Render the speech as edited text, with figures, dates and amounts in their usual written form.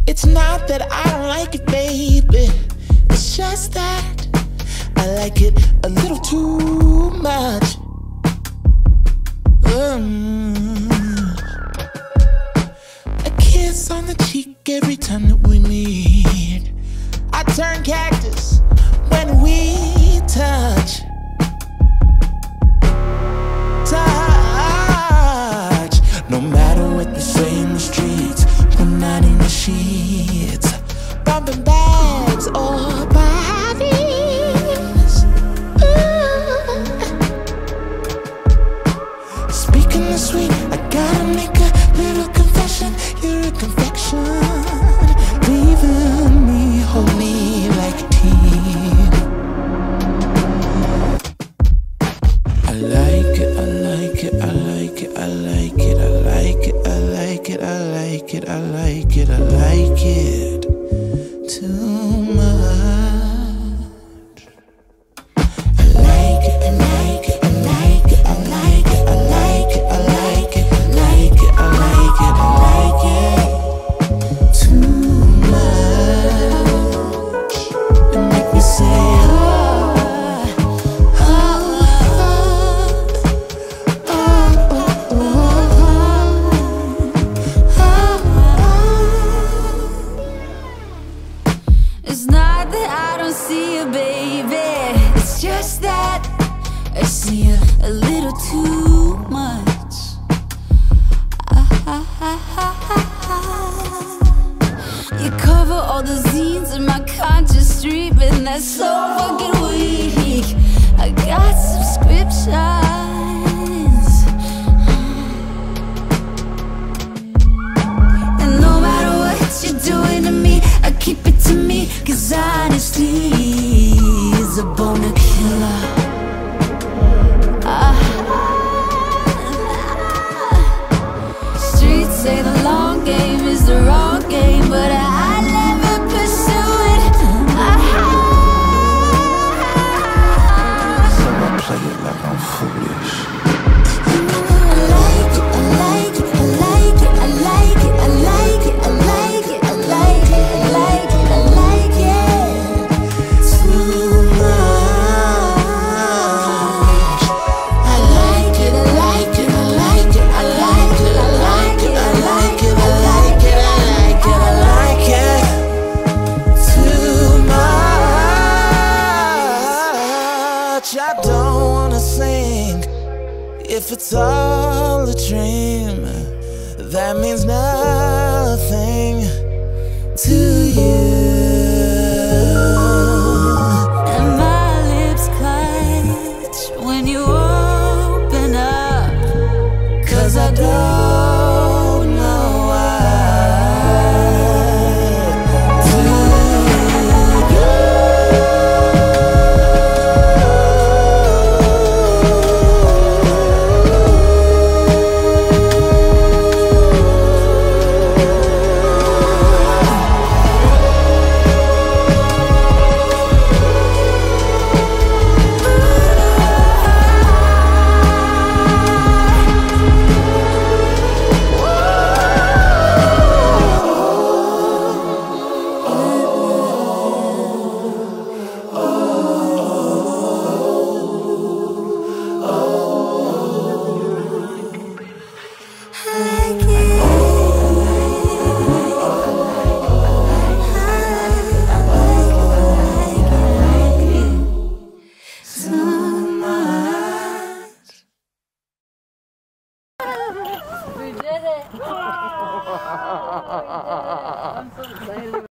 It's not that I don't like it, baby. It's just that I like it a little too much. A kiss on the cheek every time that we meet. I turn cactus when we touch. No matter what they say in the streets, we're not in the sheets, bumping bags or bodies. Speaking of sweet, I gotta make a little confession. You're a confection, leaving me, hold me like a team. I like it, I like it, I like it, I like it, I like it, I like it, I like it, I like it, I like it too much. I like it, I like it, I like it, I like it, I like it, I like it, I like it, I like it, I like it too much. You make me say, it's not that I don't see you, baby. It's just that I see you a little too much. You cover all the zines in my conscious stream, and that's so fucking weak. I got subscriptions, and no matter what you're doing to me, I keep it to me, 'cause honesty is a boner killer. Streets say the long game is the wrong game, but I never pursue it. so I play it like I'm foolish. I don't wanna sing if it's all a dream. That means nothing to you. And my lips clutch when you open up, 'Cause I don't know what to do. we did it. I'm so excited.